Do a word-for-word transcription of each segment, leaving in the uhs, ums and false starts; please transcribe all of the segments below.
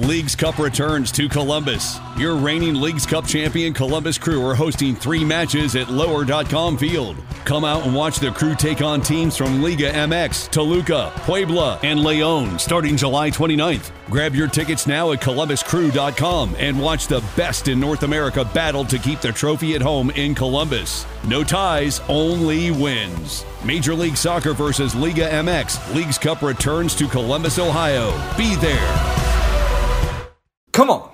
Leagues Cup returns to Columbus. Your reigning Leagues Cup champion Columbus Crew are hosting three matches at lower dot com Field. Come out and watch the Crew take on teams from Liga M X, Toluca, Puebla, and León starting July twenty-ninth. Grab your tickets now at columbus crew dot com and watch the best in North America battle to keep the trophy at home in Columbus. No ties, only wins. Major League Soccer versus Liga M X. Leagues Cup returns to Columbus, Ohio. Be there. Come on.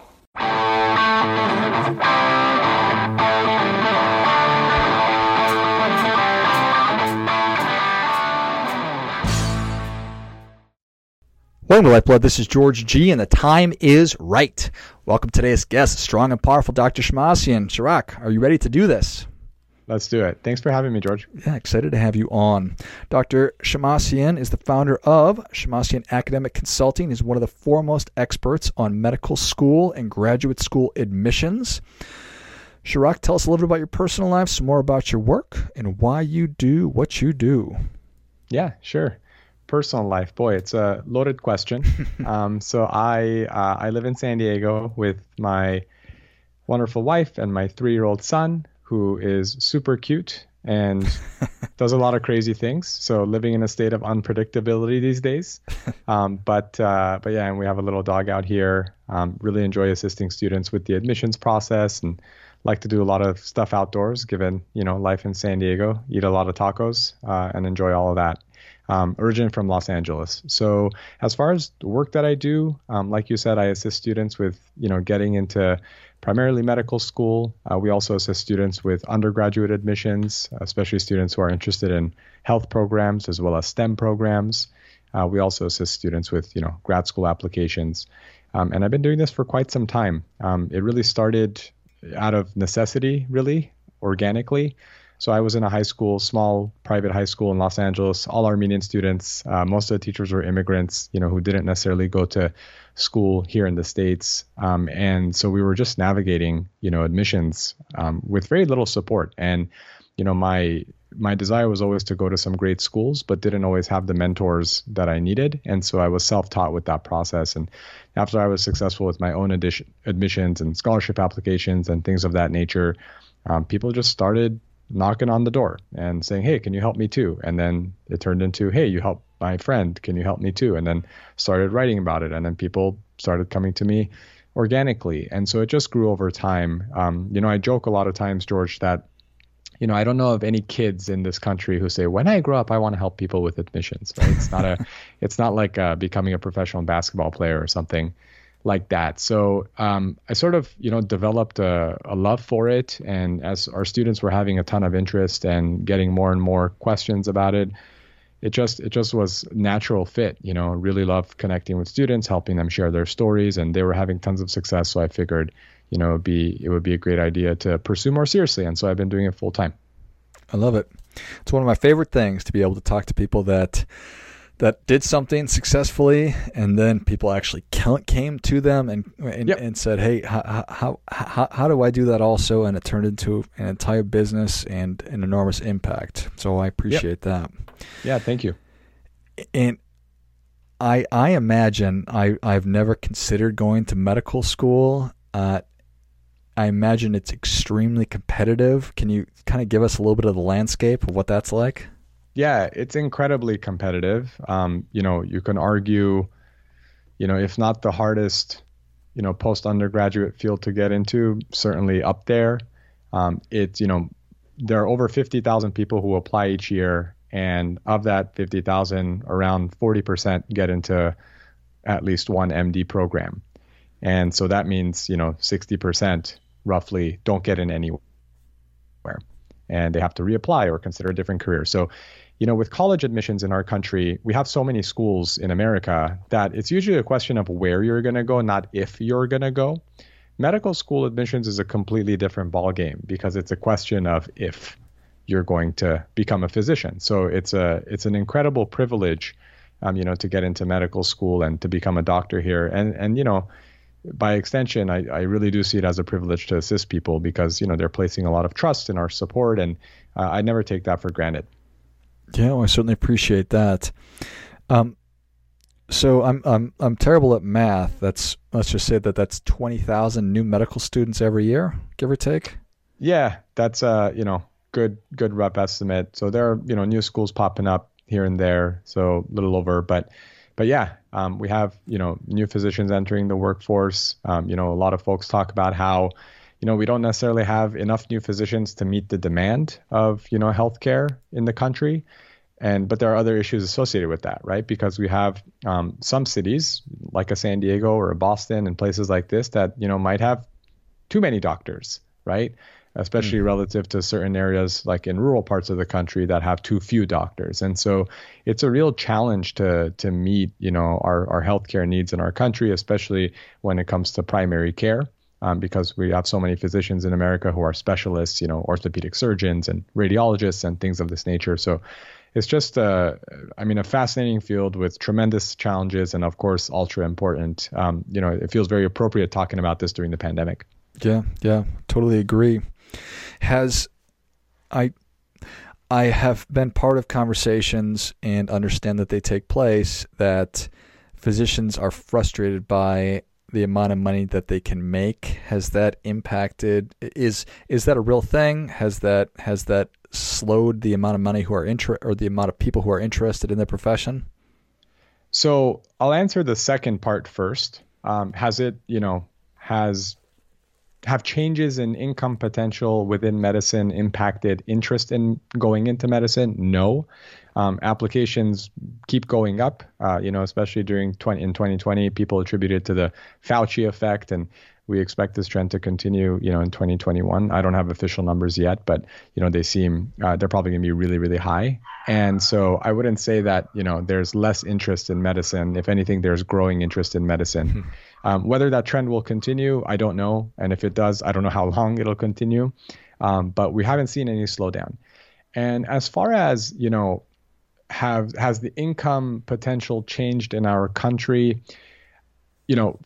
Welcome to Lifeblood. This is George G, and the time is right. Welcome to today's guest, strong and powerful Doctor Shemmassian. Chirag, are you ready to do this? Let's do it. Thanks for having me, George. Yeah, excited to have you on. Doctor Shemmassian is the founder of Shemmassian Academic Consulting. He's one of the foremost experts on medical school and graduate school admissions. Chirag, tell us a little bit about your personal life, some more about your work, and why you do what you do. Yeah, sure. Personal life, boy, it's a loaded question. um, so I uh, I live in San Diego with my wonderful wife and my three-year-old son, who is super cute and does a lot of crazy things. So living in a state of unpredictability these days. Um, but uh, but yeah, and we have a little dog out here. Um, really enjoy assisting students with the admissions process and like to do a lot of stuff outdoors, given, you know, life in San Diego, eat a lot of tacos uh, and enjoy all of that. Um, origin from Los Angeles. So as far as the work that I do, um, like you said, I assist students with, you know, getting into primarily medical school. Uh, we also assist students with undergraduate admissions, especially students who are interested in health programs as well as STEM programs. Uh, we also assist students with, you know, grad school applications. Um, and I've been doing this for quite some time. Um, it really started out of necessity, really, organically. So I was in a high school, small private high school in Los Angeles, all Armenian students. Uh, most of the teachers were immigrants, you know, who didn't necessarily go to school here in the States. Um, and so we were just navigating, you know, admissions um, with very little support. And, you know, my my desire was always to go to some great schools, but didn't always have the mentors that I needed. And so I was self-taught with that process. And after I was successful with my own addition, admissions and scholarship applications and things of that nature, um, people just started knocking on the door and saying, hey, can you help me too? And then it turned into, hey, you help my friend, can you help me too? And then started writing about it. And then people started coming to me organically. And so it just grew over time. Um, you know, I joke a lot of times, George, that, you know, I don't know of any kids in this country who say, when I grow up, I want to help people with admissions, right? It's not a, it's not like uh, becoming a professional basketball player or something like that. So um, I sort of, you know, developed a, a love for it. And as our students were having a ton of interest and getting more and more questions about it, it just, it just was natural fit, you know, really loved connecting with students, helping them share their stories, and they were having tons of success. So I figured, you know, it'd be, it would be a great idea to pursue more seriously. And so I've been doing it full time. I love it. It's one of my favorite things to be able to talk to people that that did something successfully, and then people actually came to them and and, yep. and said, hey, how, how how how do I do that also? And it turned into an entire business and an enormous impact. So I appreciate yep. that. Yeah, thank you. And I I imagine, I, I've never considered going to medical school. Uh, I imagine it's extremely competitive. Can you kind of give us a little bit of the landscape of what that's like? Yeah, it's incredibly competitive. Um, you know, you can argue, you know, if not the hardest, you know, post-undergraduate field to get into, certainly up there. Um, it's, you know, there are over fifty thousand people who apply each year. And of that fifty thousand, around forty percent get into at least one M D program. And so that means, you know, sixty percent roughly don't get in anywhere. And they have to reapply or consider a different career. So, you know, with college admissions in our country, we have so many schools in America that it's usually a question of where you're going to go, not if you're going to go. Medical school admissions is a completely different ballgame because it's a question of if you're going to become a physician. So it's a it's an incredible privilege, um, you know, to get into medical school and to become a doctor here. And and you know, by extension, I, I really do see it as a privilege to assist people because, you know, they're placing a lot of trust in our support, and uh, I never take that for granted. Yeah, well, I certainly appreciate that. Um, So I'm I'm I'm terrible at math. That's let's just say that that's twenty thousand new medical students every year, give or take. Yeah, that's a you know good good rough estimate. So there are you know new schools popping up here and there, so a little over, but but yeah, um, we have you know new physicians entering the workforce. Um, you know, a lot of folks talk about how you know we don't necessarily have enough new physicians to meet the demand of you know healthcare in the country. And but there are other issues associated with that, right? Because we have um, some cities like a San Diego or a Boston and places like this that you know might have too many doctors, right? Especially mm. relative to certain areas like in rural parts of the country that have too few doctors. And so it's a real challenge to to meet you know our our healthcare needs in our country, especially when it comes to primary care. Um, because we have so many physicians in America who are specialists, you know, orthopedic surgeons and radiologists and things of this nature. So it's just, uh, I mean, a fascinating field with tremendous challenges and, of course, ultra important. Um, you know, it feels very appropriate talking about this during the pandemic. Yeah, yeah, totally agree. Has I I have been part of conversations and understand that they take place that physicians are frustrated by the amount of money that they can make. Has that impacted? Is is that a real thing? Has that has that slowed the amount of money who are inter or the amount of people who are interested in the profession? So I'll answer the second part first. Um, has it, you know, has have changes in income potential within medicine impacted interest in going into medicine? No. Um, applications keep going up, uh, you know, especially during twenty in twenty twenty, people attribute it to the Fauci effect, and we expect this trend to continue, you know, in twenty twenty-one. I don't have official numbers yet, but, you know, they seem, uh, they're probably going to be really, really high. And so I wouldn't say that, you know, there's less interest in medicine. If anything, there's growing interest in medicine. Mm-hmm. Um, whether that trend will continue, I don't know. And if it does, I don't know how long it'll continue. Um, but we haven't seen any slowdown. And as far as, you know, have has the income potential changed in our country? You know,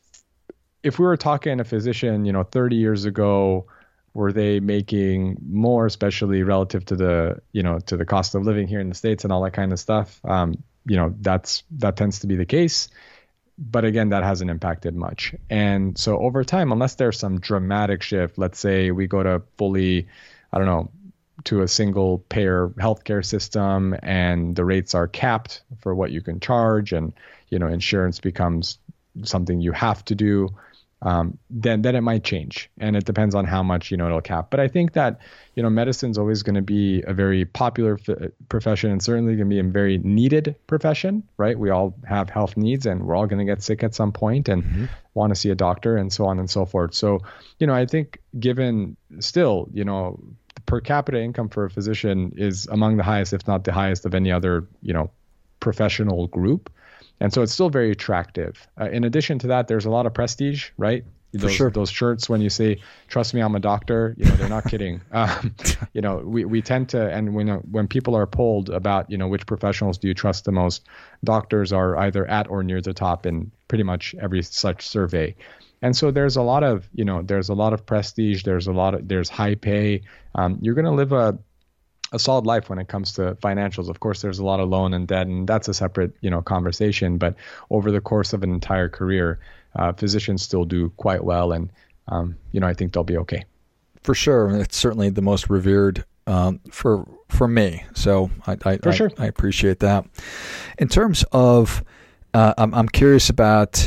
if we were talking to a physician, you know, thirty years ago, were they making more, especially relative to the, you know, to the cost of living here in the States and all that kind of stuff? Um, you know, that's that tends to be the case. But again, that hasn't impacted much. And so over time, unless there's some dramatic shift, let's say we go to fully, I don't know, to a single payer healthcare system and the rates are capped for what you can charge and, you know, insurance becomes something you have to do, um, then, then it might change. And it depends on how much, you know, it'll cap. But I think that, you know, medicine's always going to be a very popular f- profession and certainly going to be a very needed profession, right? We all have health needs and we're all going to get sick at some point and mm-hmm. want to see a doctor and so on and so forth. So, you know, I think given still, you know, per capita income for a physician is among the highest, if not the highest of any other, you know, professional group. And so it's still very attractive. Uh, in addition to that, there's a lot of prestige, right? Those, for sure. Those shirts, when you say, trust me, I'm a doctor, you know, they're not kidding. Um, you know, we, we tend to, and when, when people are polled about, you know, which professionals do you trust the most, doctors are either at or near the top in pretty much every such survey. And so there's a lot of, you know, there's a lot of prestige. There's a lot of, there's high pay. Um, you're going to live a, a solid life when it comes to financials. Of course, there's a lot of loan and debt, and that's a separate, you know, conversation. But over the course of an entire career, uh, physicians still do quite well. And, um, you know, I think they'll be okay. For sure. It's certainly the most revered um, for, for me. So I, I, for sure. I, I appreciate that. In terms of, uh, I'm, I'm curious about,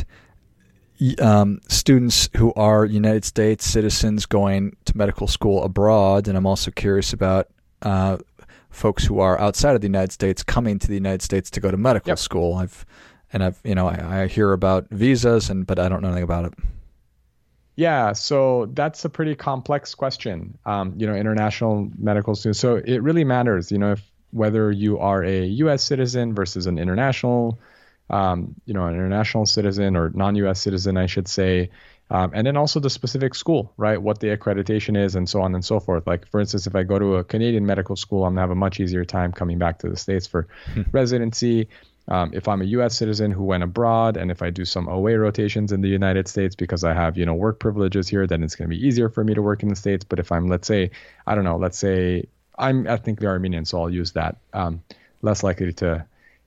Um, students who are United States citizens going to medical school abroad, and I'm also curious about uh, folks who are outside of the United States coming to the United States to go to medical yep. school. I've and I've you know I, I hear about visas, and but I don't know anything about it. Yeah, so that's a pretty complex question. Um, you know, international medical students. So it really matters. You know, if whether you are a U S citizen versus an international. Um, you know, an international citizen or non-U S citizen, I should say, um, and then also the specific school, right? What the accreditation is and so on and so forth. Like, for instance, if I go to a Canadian medical school, I'm going to have a much easier time coming back to the States for residency. Um, if I'm a U S citizen who went abroad and if I do some O A rotations in the United States because I have, you know, work privileges here, then it's going to be easier for me to work in the States. But if I'm, let's say, I don't know, let's say I'm ethnically Armenian, so I'll use that, um, less likely to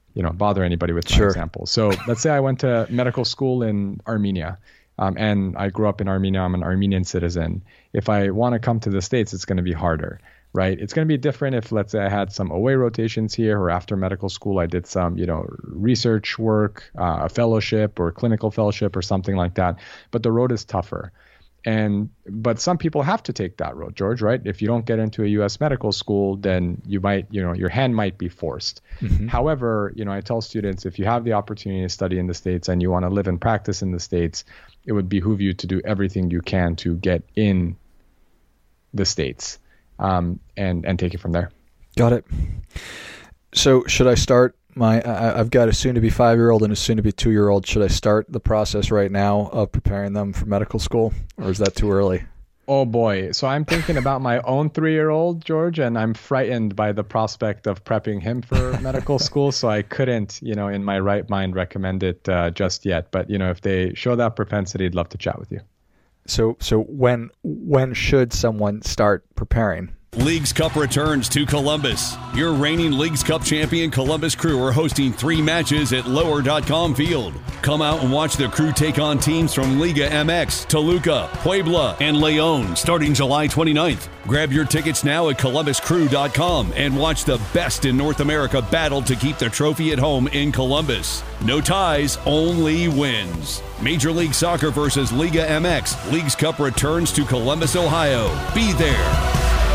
you know, bother anybody with my Sure. example. So let's say I went to medical school in Armenia, um, and I grew up in Armenia. I'm an Armenian citizen. If I want to come to the States, it's going to be harder, right? It's going to be different if, let's say, I had some away rotations here, or after medical school, I did some, you know, research work, uh, a fellowship or clinical fellowship or something like that. But the road is tougher. And but some people have to take that road, George, right? If you don't get into a U S medical school, then you might, you know, your hand might be forced. Mm-hmm. However, you know, I tell students, if you have the opportunity to study in the States and you want to live and practice in the States, it would behoove you to do everything you can to get in the States, um, and and take it from there. Got it. So should I start my, I, I've got a soon to be five year old and a soon to be two year old. Should I start the process right now of preparing them for medical school, or is that too early? Oh boy. So I'm thinking about my own three year old, George, and I'm frightened by the prospect of prepping him for medical school. So I couldn't, you know, in my right mind recommend it uh, just yet. But, you know, if they show that propensity, I'd love to chat with you. So, so when, when should someone start preparing? Leagues Cup returns to Columbus. Your reigning Leagues Cup champion Columbus Crew are hosting three matches at lower dot com field. Come out and watch the Crew take on teams from Liga M X, Toluca, Puebla, and León starting July twenty-ninth. Grab your tickets now at columbus crew dot com and watch the best in North America battle to keep the trophy at home in Columbus. No ties, only wins. Major League Soccer versus Liga M X. Leagues Cup returns to Columbus, Ohio. Be there.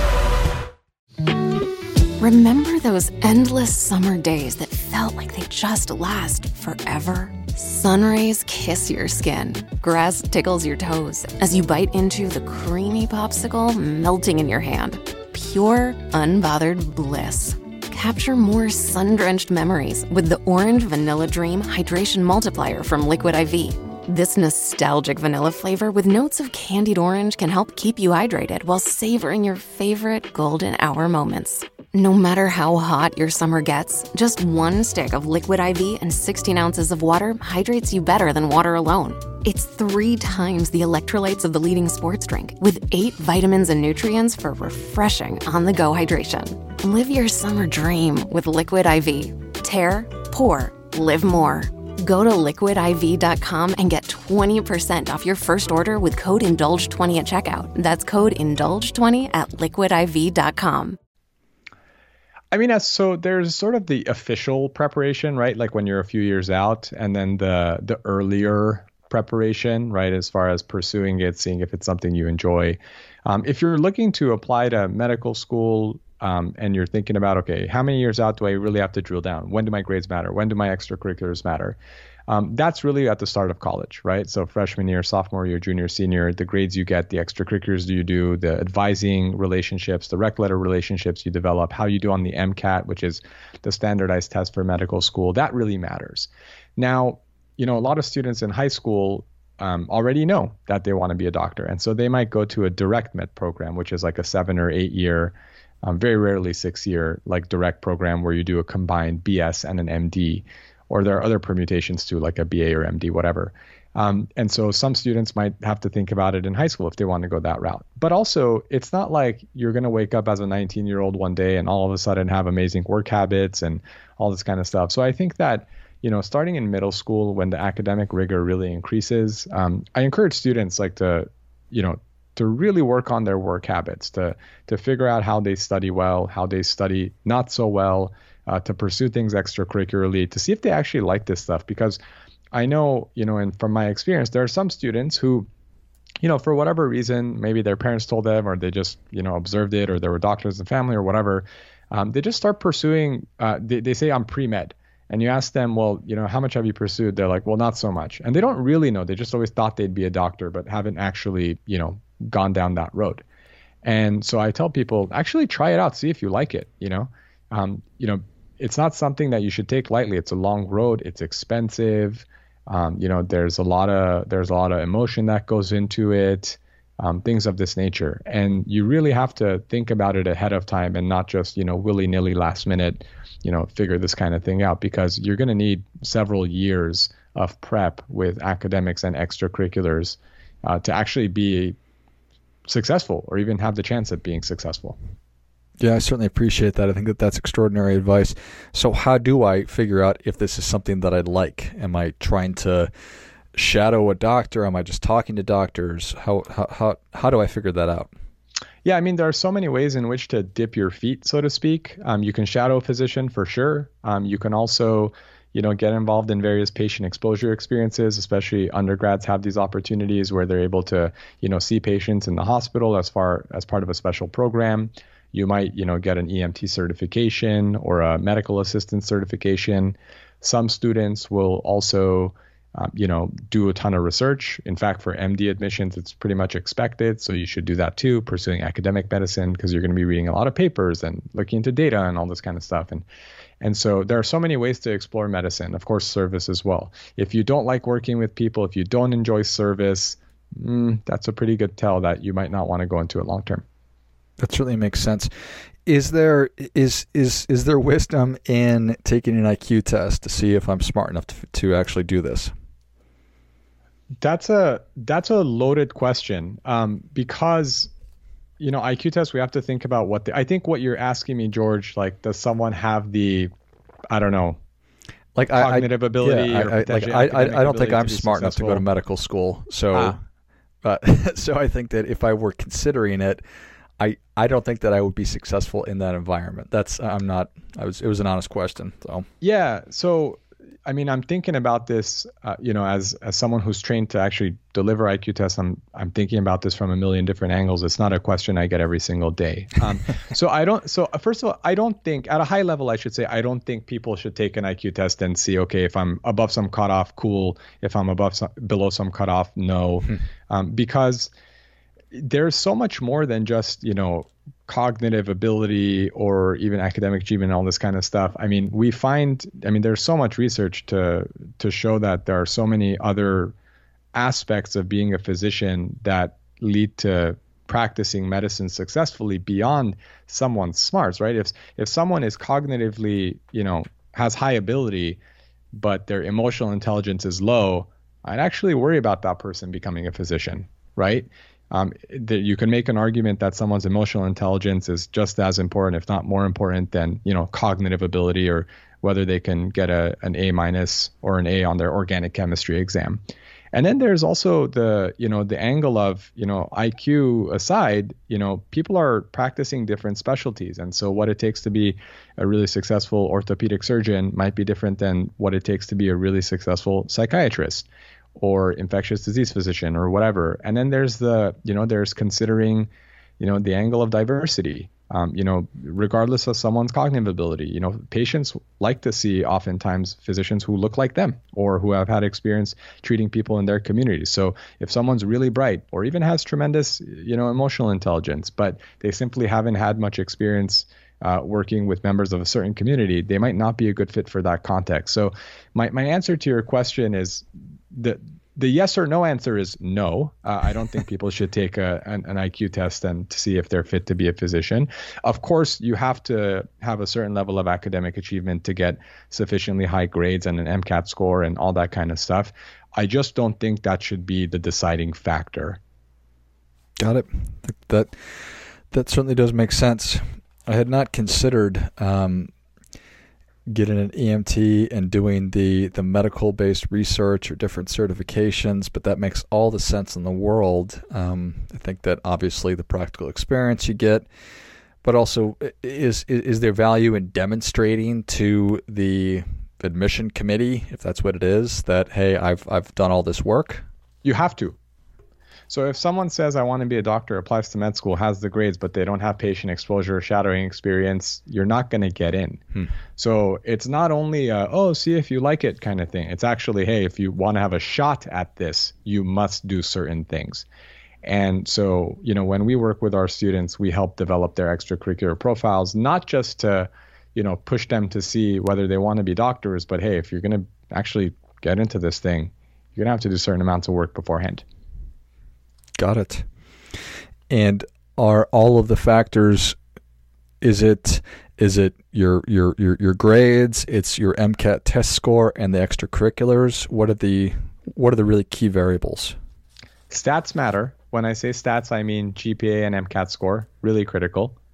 Remember those endless summer days that felt like they just last forever? Sun rays kiss your skin. Grass tickles your toes as you bite into the creamy popsicle melting in your hand. Pure, unbothered bliss. Capture more sun-drenched memories with the Orange Vanilla Dream Hydration Multiplier from Liquid I V. This nostalgic vanilla flavor with notes of candied orange can help keep you hydrated while savoring your favorite golden hour moments. No matter how hot your summer gets, just one stick of Liquid I V and sixteen ounces of water hydrates you better than water alone. It's three times the electrolytes of the leading sports drink, with eight vitamins and nutrients for refreshing on-the-go hydration. Live your summer dream with Liquid I V. Tear, pour, live more. Go to liquid I V dot com and get twenty percent off your first order with code indulge twenty at checkout. That's code indulge twenty at liquid I V dot com. I mean, so there's sort of the official preparation, right? Like when you're a few years out, and then the the earlier preparation, right? As far as pursuing it, seeing if it's something you enjoy. Um, if you're looking to apply to medical school, um, and you're thinking about, okay, how many years out do I really have to drill down? When do my grades matter? When do my extracurriculars matter? Um, that's really at the start of college, right? So freshman year, sophomore year, junior, senior, the grades you get, the extracurriculars you do, the advising relationships, the rec letter relationships you develop, how you do on the MCAT, which is the standardized test for medical school, that really matters. Now, you know, a lot of students in high school um, already know that they want to be a doctor. And so they might go to a direct med program, which is like a seven or eight year, um, very rarely six year, like direct program where you do a combined B S and an M D. Or there are other permutations too, like a B A or M D, whatever. Um, and so some students might have to think about it in high school if they want to go that route. But also, it's not like you're going to wake up as a nineteen-year-old one day and all of a sudden have amazing work habits and all this kind of stuff. So I think that, you know, starting in middle school when the academic rigor really increases, um, I encourage students like to, you know, to really work on their work habits, to to figure out how they study well, how they study not so well, Uh, to pursue things extracurricularly, to see if they actually like this stuff. Because I know, you know, and from my experience, there are some students who, you know, for whatever reason, maybe their parents told them, or they just, you know, observed it, or there were doctors in the family or whatever. Um, they just start pursuing, uh, they, they say, I'm pre-med. And you ask them, well, you know, how much have you pursued? They're like, well, not so much. And they don't really know. They just always thought they'd be a doctor, but haven't actually, you know, gone down that road. And so I tell people, actually try it out, see if you like it, you know, um, you know, it's not something that you should take lightly. It's a long road. It's expensive. Um, you know, there's a lot of there's a lot of emotion that goes into it, um, things of this nature. And you really have to think about it ahead of time and not just, you know, willy-nilly last minute, you know, figure this kind of thing out, because you're going to need several years of prep with academics and extracurriculars uh, to actually be successful or even have the chance of being successful. Yeah, I certainly appreciate that. I think that that's extraordinary advice. So how do I figure out if this is something that I'd like? Am I trying to shadow a doctor? Am I just talking to doctors? How how how, how do I figure that out? Yeah, I mean, there are so many ways in which to dip your feet, so to speak. Um, you can shadow a physician for sure. Um, you can also, you know, get involved in various patient exposure experiences, especially undergrads have these opportunities where they're able to, you know, see patients in the hospital as far as part of a special program. You might, you know, get an E M T certification or a medical assistant certification. Some students will also, um, you know, do a ton of research. In fact, for M D admissions, it's pretty much expected. So you should do that too, pursuing academic medicine, because you're going to be reading a lot of papers and looking into data and all this kind of stuff. And and so there are so many ways to explore medicine, of course, service as well. If you don't like working with people, if you don't enjoy service, mm, that's a pretty good tell that you might not want to go into it long term. That certainly makes sense. Is there is is is there wisdom in taking an I Q test to see if I'm smart enough to to actually do this? That's a that's a loaded question, um, because, you know, I Q tests, we have to think about what the, I think what you're asking me, George, like, does someone have the, I don't know, like cognitive I, ability? Yeah, or I, like I, I, I don't think I'm smart enough to go to medical school. So, ah. uh, so I think that if I were considering it, I, I don't think that I would be successful in that environment. That's, I'm not, I was, it was an honest question. So, yeah. So, I mean, I'm thinking about this, uh, you know, as, as someone who's trained to actually deliver I Q tests, I'm, I'm thinking about this from a million different angles. It's not a question I get every single day. Um, so I don't, so first of all, I don't think at a high level, I should say, I don't think people should take an I Q test and see, okay, if I'm above some cutoff, cool. If I'm above some, below some cutoff, no, hmm. um, because there's so much more than just, you know, cognitive ability or even academic achievement and all this kind of stuff. I mean, we find, I mean, there's so much research to to show that there are so many other aspects of being a physician that lead to practicing medicine successfully beyond someone's smarts, right? If if someone is cognitively, you know, has high ability, but their emotional intelligence is low, I'd actually worry about that person becoming a physician, right? Um, that you can make an argument that someone's emotional intelligence is just as important, if not more important, than, you know, cognitive ability, or whether they can get a an A minus or an A on their organic chemistry exam. And then there's also the, you know, the angle of, you know, I Q aside, you know, people are practicing different specialties. And so what it takes to be a really successful orthopedic surgeon might be different than what it takes to be a really successful psychiatrist or infectious disease physician or whatever. And then there's the, you know, there's considering, you know, the angle of diversity, um, you know, regardless of someone's cognitive ability. You know, patients like to see oftentimes physicians who look like them or who have had experience treating people in their community. So if someone's really bright or even has tremendous, you know, emotional intelligence, but they simply haven't had much experience Uh, working with members of a certain community, they might not be a good fit for that context. So my, my answer to your question is the the yes or no answer is no. Uh, I don't think people should take a, an, an I Q test and to see if they're fit to be a physician. Of course, you have to have a certain level of academic achievement to get sufficiently high grades and an MCAT score and all that kind of stuff. I just don't think that should be the deciding factor. Got it. That that certainly does make sense. I had not considered um, getting an E M T and doing the, the medical-based research or different certifications, but that makes all the sense in the world. Um, I think that obviously the practical experience you get, but also is, is is there value in demonstrating to the admission committee, if that's what it is, that, hey, I've I've done all this work? You have to. So if someone says, I want to be a doctor, applies to med school, has the grades, but they don't have patient exposure or shadowing experience, you're not going to get in. Hmm. So it's not only, a, oh, see if you like it kind of thing. It's actually, hey, if you want to have a shot at this, you must do certain things. And so, you know, when we work with our students, we help develop their extracurricular profiles, not just to, you know, push them to see whether they want to be doctors, but hey, if you're going to actually get into this thing, you're going to have to do certain amounts of work beforehand. Got it. And are all of the factors, is it is it your your your your grades, it's your MCAT test score and the extracurriculars? What are the what are the really key variables? Stats matter. When I say stats, I mean G P A and MCAT score, really critical.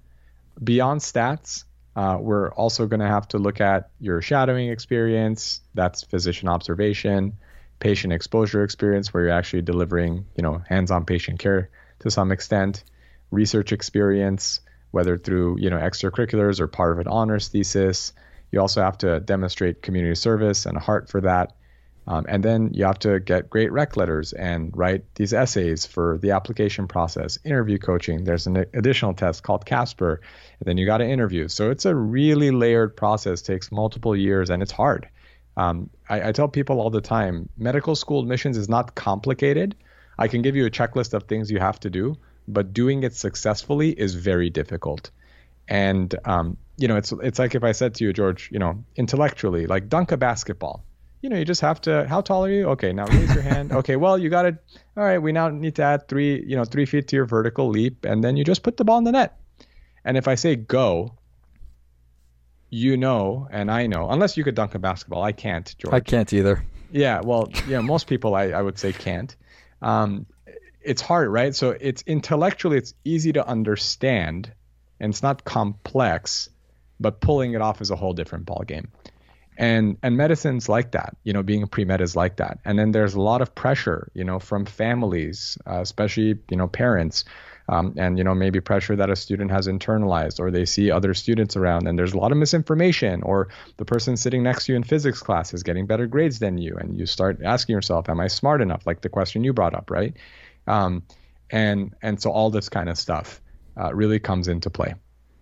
beyond stats, uh, we're also going to have to look at your shadowing experience. That's physician observation, patient exposure experience, where you're actually delivering, you know, hands-on patient care to some extent, research experience, whether through, you know, extracurriculars or part of an honors thesis. You also have to demonstrate community service and a heart for that. Um, and then you have to get great rec letters and write these essays for the application process, interview coaching. There's an additional test called Casper, and then you got to interview. So it's a really layered process, takes multiple years, and it's hard. Um, I, I tell people all the time, medical school admissions is not complicated. I can give you a checklist of things you have to do, but doing it successfully is very difficult. And, um, you know, it's it's like if I said to you, George, you know, intellectually, like dunk a basketball. You know, you just have to, how tall are you? Okay, now raise your hand. Okay, well, you got to, all right, we now need to add three, you know, three feet to your vertical leap, and then you just put the ball in the net. And if I say go, you know, and I know, unless you could dunk a basketball, I can't, George. I can't either. Yeah, well, yeah, most people I, I would say can't. Um, it's hard, right? So it's intellectually, it's easy to understand, and it's not complex, but pulling it off is a whole different ballgame. And and medicine's like that, you know, being a pre-med is like that. And then there's a lot of pressure, you know, from families, uh, especially, you know, parents, um, and, you know, maybe pressure that a student has internalized, or they see other students around and there's a lot of misinformation, or the person sitting next to you in physics class is getting better grades than you. And you start asking yourself, am I smart enough? Like the question you brought up, right? Um, and, and so all this kind of stuff uh, really comes into play.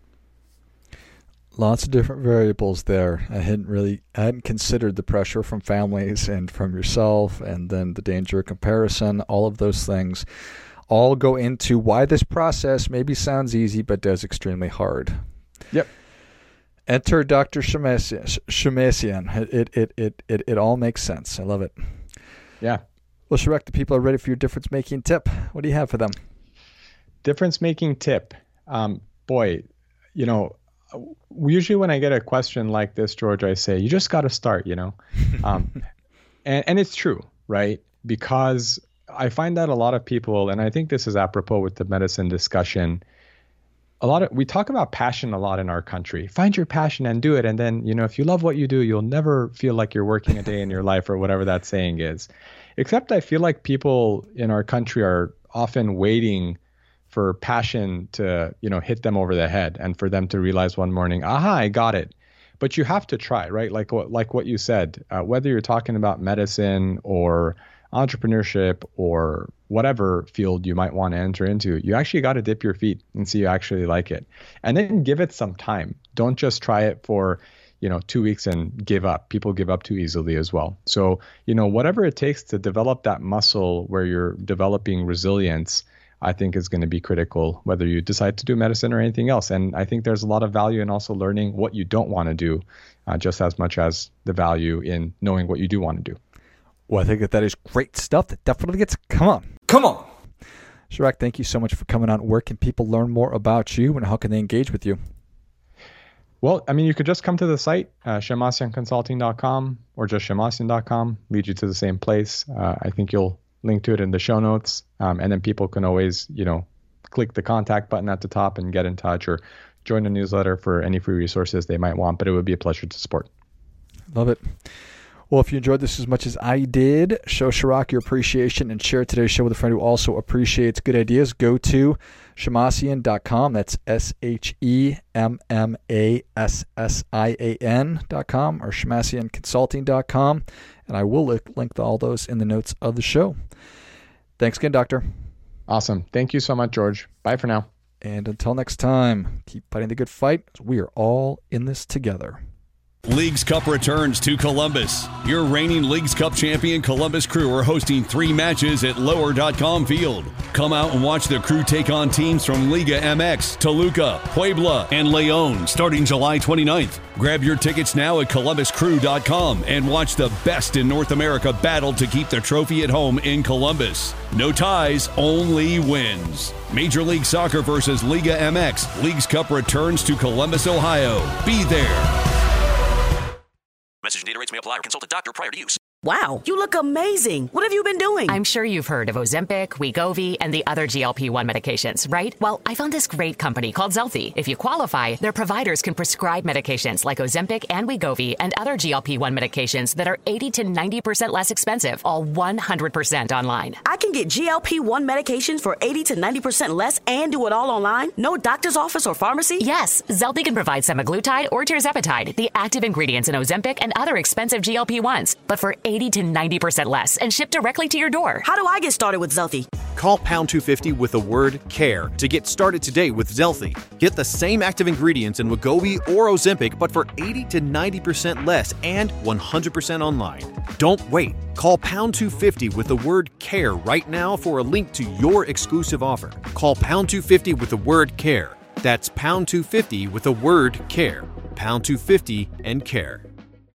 Lots of different variables there. I hadn't really, I hadn't considered the pressure from families and from yourself, and then the danger of comparison. All of those things all go into why this process maybe sounds easy, but does extremely hard. Yep. Enter Doctor Shemessian. It, it, it, it, it, it all makes sense. I love it. Yeah. Well, Chirag, the people are ready for your difference-making tip. What do you have for them? Difference-making tip. Um, boy, you know, usually when I get a question like this, George, I say, you just got to start, you know, um, and, and it's true, right? Because I find that a lot of people, and I think this is apropos with the medicine discussion, a lot of, we talk about passion a lot in our country. Find your passion and do it. And then, you know, if you love what you do, you'll never feel like you're working a day in your life, or whatever that saying is. Except I feel like people in our country are often waiting for passion to, you know, hit them over the head, and for them to realize one morning, aha, I got it. But you have to try, right? Like what, like what you said, uh, whether you're talking about medicine or entrepreneurship or whatever field you might want to enter into, you actually got to dip your feet and see you actually like it. And then give it some time. Don't just try it for, you know, two weeks and give up. People give up too easily as well. So, you know, whatever it takes to develop that muscle where you're developing resilience, I think is going to be critical, whether you decide to do medicine or anything else. And I think there's a lot of value in also learning what you don't want to do, uh, just as much as the value in knowing what you do want to do. Well, I think that that is great stuff. That definitely gets, come on. Come on. Chirag, thank you so much for coming on. Where can people learn more about you, and how can they engage with you? Well, I mean, you could just come to the site, uh, shemessian consulting dot com, or just shemessian dot com, lead you to the same place. Uh, I think you'll link to it in the show notes. Um, and then people can always, you know, click the contact button at the top and get in touch, or join the newsletter for any free resources they might want. But it would be a pleasure to support. Love it. Well, if you enjoyed this as much as I did, show Chirag your appreciation and share today's show with a friend who also appreciates good ideas. Go to shemessian dot com. That's S H E M M A S S I A N dot com, or shemessian consulting dot com. And I will link, link to all those in the notes of the show. Thanks again, Doctor. Awesome. Thank you so much, George. Bye for now. And until next time, keep fighting the good fight. We are all in this together. Leagues Cup returns to Columbus. Your reigning Leagues Cup champion Columbus Crew are hosting three matches at lower dot com field. Come out and watch the Crew take on teams from Liga M X, Toluca, Puebla, and Leon starting July twenty-ninth. Grab your tickets now at columbus crew dot com and watch the best in North America battle to keep the trophy at home in Columbus. No ties, only wins. Major League Soccer versus Liga M X. Leagues Cup returns to Columbus, Ohio. Be there. Message and data rates may apply, or consult a doctor prior to use. Wow, you look amazing. What have you been doing? I'm sure you've heard of Ozempic, Wegovy, and the other G L P one medications, right? Well, I found this great company called Zelfie. If you qualify, their providers can prescribe medications like Ozempic and Wegovy and other G L P one medications that are eighty to ninety percent less expensive, all one hundred percent online. I can get G L P one medications for eighty to ninety percent less and do it all online? No doctor's office or pharmacy? Yes, Zelfie can provide semaglutide or tirzepatide, the active ingredients in Ozempic and other expensive G L P ones, but for eighty to ninety percent less and shipped directly to your door. How do I get started with Zelfie? Call pound two fifty with the word CARE to get started today with Zelfie. Get the same active ingredients in Wegovy or Ozempic, but for eighty to ninety percent less and one hundred percent online. Don't wait. Call pound two fifty with the word CARE right now for a link to your exclusive offer. Call pound two fifty with the word CARE. That's pound two fifty with the word CARE. pound two fifty and CARE.